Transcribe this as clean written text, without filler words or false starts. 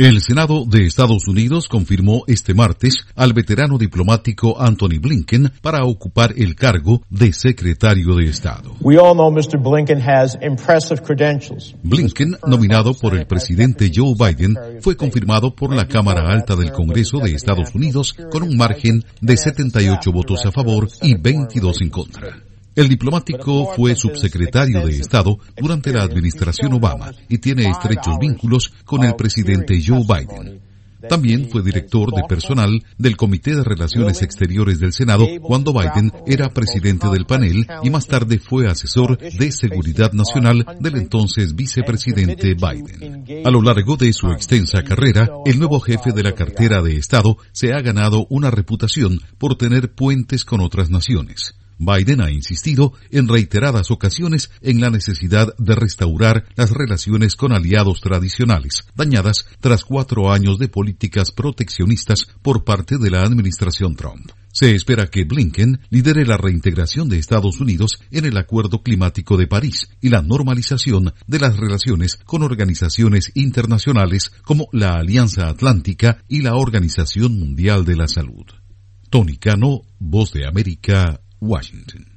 El Senado de Estados Unidos confirmó este martes al veterano diplomático Antony Blinken para ocupar el cargo de secretario de Estado. Blinken, nominado por el presidente Joe Biden, fue confirmado por la Cámara Alta del Congreso de Estados Unidos con un margen de 78 votos a favor y 22 en contra. El diplomático fue subsecretario de Estado durante la administración Obama y tiene estrechos vínculos con el presidente Joe Biden. También fue director de personal del Comité de Relaciones Exteriores del Senado cuando Biden era presidente del panel y más tarde fue asesor de Seguridad Nacional del entonces vicepresidente Biden. A lo largo de su extensa carrera, el nuevo jefe de la cartera de Estado se ha ganado una reputación por tener puentes con otras naciones. Biden ha insistido en reiteradas ocasiones en la necesidad de restaurar las relaciones con aliados tradicionales, dañadas tras 4 años de políticas proteccionistas por parte de la administración Trump. Se espera que Blinken lidere la reintegración de Estados Unidos en el Acuerdo Climático de París y la normalización de las relaciones con organizaciones internacionales como la Alianza Atlántica y la Organización Mundial de la Salud. Tony Cano, Voz de América, Washington.